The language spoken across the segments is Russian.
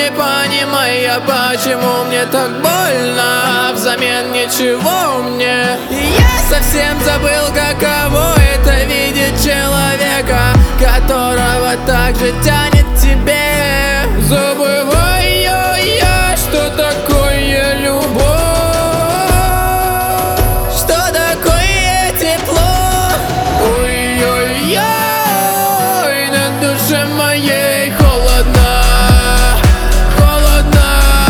не понимая, почему мне так больно, а взамен ничего мне. И я совсем забыл, каково это видеть человека, которого так же тянет к тебе. Забываю я, что такое любовь, что такое тепло. Ой-ой-ой, на душе моей холодно, холодно.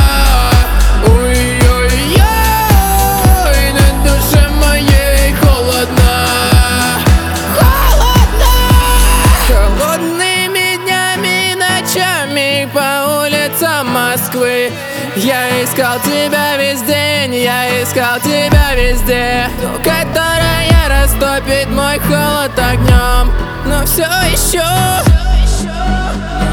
Ой-ой-ой, на душе моей холодно, холодно. Холодными днями и ночами по улицам Москвы я искал тебя весь день, я искал тебя везде. Ту, которая растопит мой холод огнем, но все еще